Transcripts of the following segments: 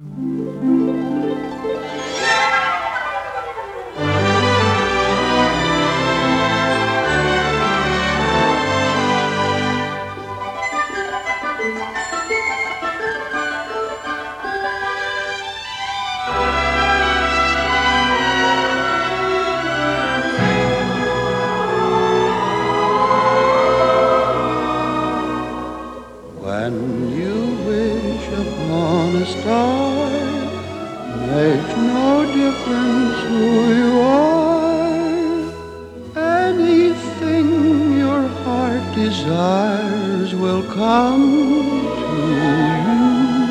When you wish upon a star, makes no difference who you are. Anything your heart desires will come to you.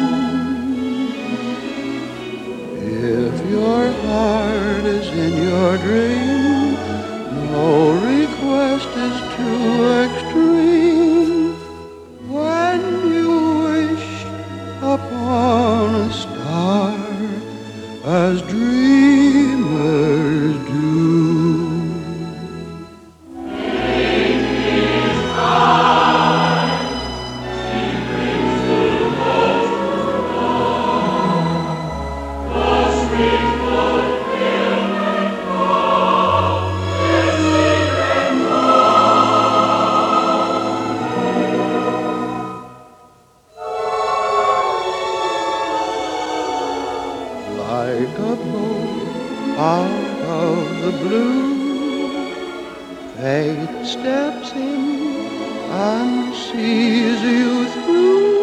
If your heart is in your dream, no request is too extreme. When you wish upon a star, as dreamers do. Like a boat out of the blue, fate steps in and sees you through.